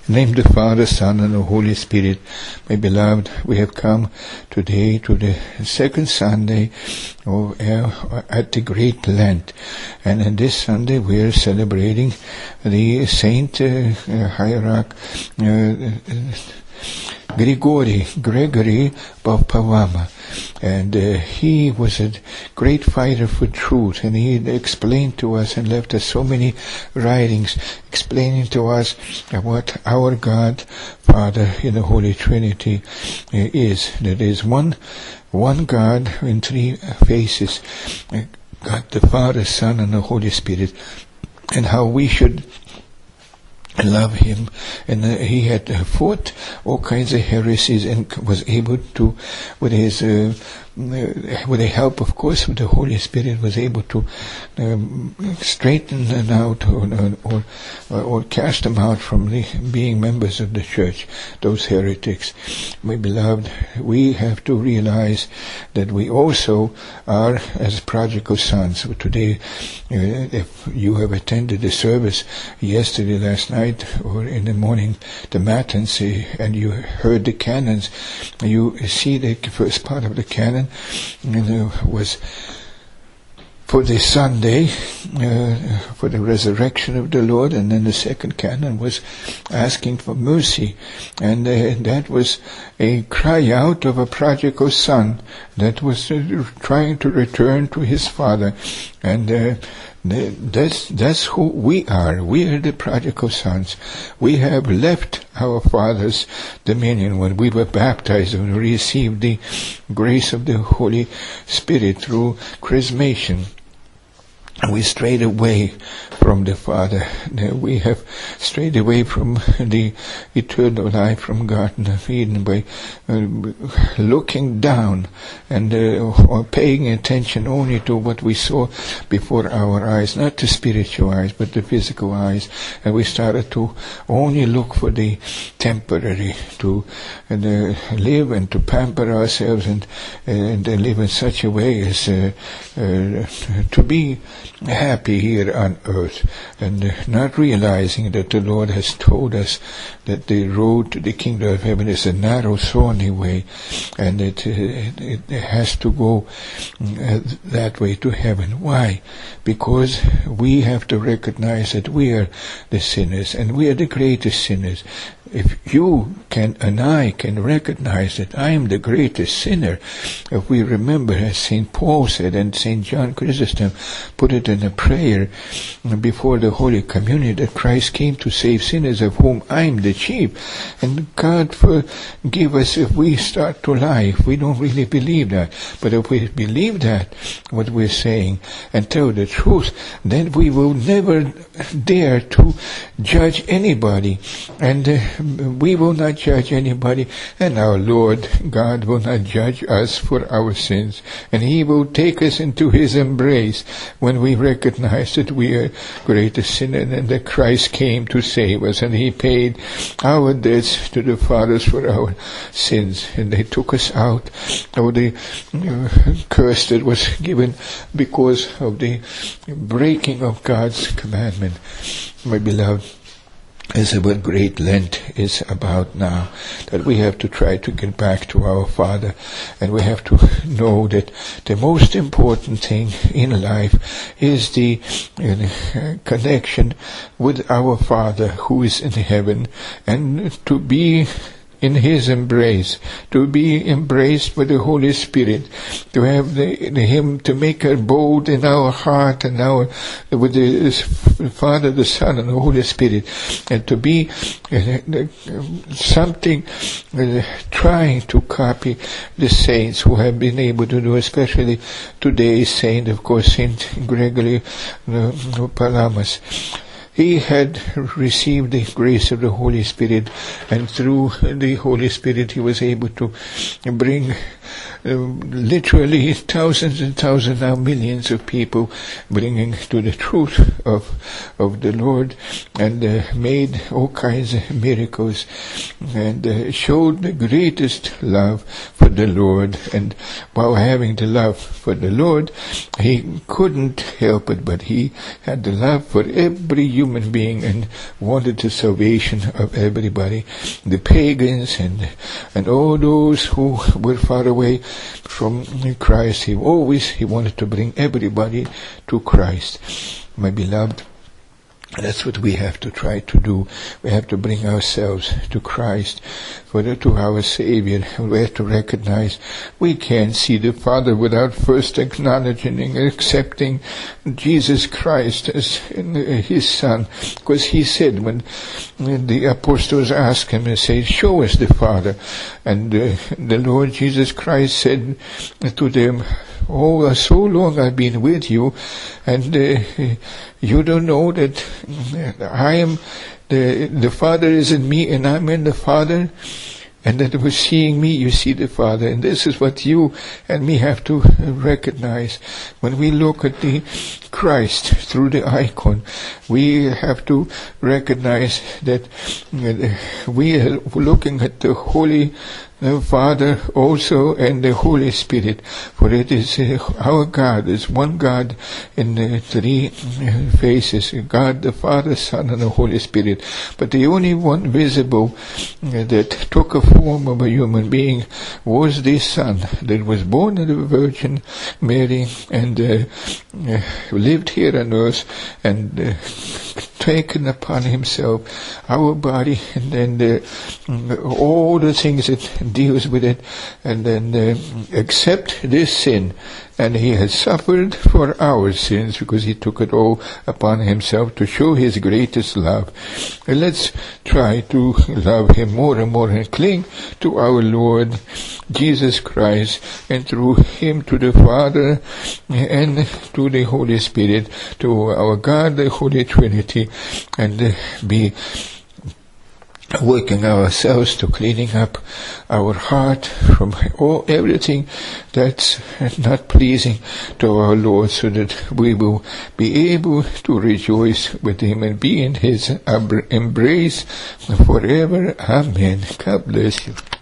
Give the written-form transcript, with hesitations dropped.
In the name of the Father, Son, and the Holy Spirit. My beloved, we have come today to the second Sunday at the Great Lent. And on this Sunday we are celebrating the Saint Hierarch Gregory of Pavama. And he was a great fighter for truth, and he explained to us and left us so many writings explaining to us what our God, Father in the Holy Trinity is. That is one God in three faces, God the Father, Son, and the Holy Spirit, and how we should love him. And he had fought all kinds of heresies and was able to, with the help, of course, of the Holy Spirit, was able to straighten them out or cast them out from being members of the church, those heretics. My beloved, we have to realize that we also are as prodigal sons. So today, if you have attended the service yesterday, last night, or in the morning, the matins, and you heard the canons, you see the first part of the canon was for the Sunday, for the resurrection of the Lord, and then the second canon was asking for mercy, and that was a cry out of a prodigal son that was trying to return to his father, and that's who we are. We are the prodigal sons. We have left our Father's dominion when we were baptized and received the grace of the Holy Spirit through chrismation. We strayed away from the Father. We have strayed away from the eternal life from Garden of Eden by looking down and or paying attention only to what we saw before our eyes, not the spiritual eyes, but the physical eyes. And we started to only look for the temporary, to live and to pamper ourselves and live in such a way as to be happy here on earth, and not realizing that the Lord has told us that the road to the kingdom of heaven is a narrow, thorny way, and it has to go that way to heaven. Why? Because we have to recognize that we are the sinners, and we are the greatest sinners. If you can and I can recognize that I am the greatest sinner, if we remember, as St. Paul said, and St. John Chrysostom put it in a prayer before the Holy Communion, that Christ came to save sinners, of whom I am the chief. And God forgive us if we start to lie, if we don't really believe that. But if we believe that, what we're saying, and tell the truth, then we will never dare to judge anybody, and we will not judge anybody, and our Lord God will not judge us for our sins, and He will take us into His embrace when we recognize that we are greatest sinners and that Christ came to save us, and He paid our debts to the fathers for our sins, and they took us out of the curse that was given because of the breaking of God's commandment. My beloved, this is what Great Lent is about now, that we have to try to get back to our Father, and we have to know that the most important thing in life is the connection with our Father who is in heaven, and to be in His embrace, to be embraced with the Holy Spirit, to have Him to make a abode in our heart and with the Father, the Son, and the Holy Spirit, and to be something trying to copy the saints who have been able to do, especially today's saint, of course, Saint Gregory of Palamas. He had received the grace of the Holy Spirit, and through the Holy Spirit he was able to bring literally thousands and thousands, now millions of people bringing to the truth of the Lord, and made all kinds of miracles, and showed the greatest love for the Lord. And while having the love for the Lord, he couldn't help it, but he had the love for every human being and wanted the salvation of everybody, the pagans and all those who were far away from Christ. He wanted to bring everybody to Christ. My beloved, that's what we have to try to do. We have to bring ourselves to Christ, to our Savior. We have to recognize we can't see the Father without first acknowledging and accepting Jesus Christ as His Son. Because He said, when the apostles asked Him and said, "Show us the Father," and the Lord Jesus Christ said to them, "Oh, so long I've been with you, and you don't know that I am, the Father is in me and I'm in the Father, and that by seeing me you see the Father." And this is what you and me have to recognize. When we look at the Christ through the icon, we have to recognize that we are looking at the Holy Father also and the Holy Spirit, for it is our God. It's one God in three faces: God the Father, Son, and the Holy Spirit. But the only one visible that took a form of a human being was the Son that was born of the Virgin Mary and lived here on earth and taken upon Himself our body, and then all the things that deals with it, and then accept this sin. And He has suffered for our sins because He took it all upon Himself to show His greatest love. And let's try to love Him more and more and cling to our Lord Jesus Christ, and through Him to the Father and to the Holy Spirit, to our God, the Holy Trinity, and be working ourselves to cleaning up our heart from everything that's not pleasing to our Lord, so that we will be able to rejoice with Him and be in His embrace forever. Amen. God bless you.